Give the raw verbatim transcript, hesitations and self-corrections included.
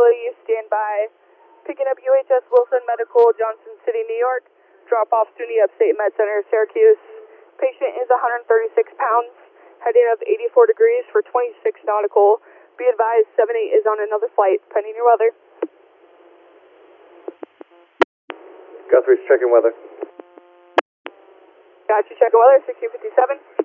facility, stand by. Picking up U H S Wilson Medical, Johnson City, New York. Drop off SUNY Upstate Med Center, Syracuse. Patient is one hundred thirty-six pounds, heading of eighty-four degrees for twenty-six nautical. Be advised, seven eight is on another flight, pending your weather. Guthrie's checking weather. Got you, checking weather, sixteen fifty-seven.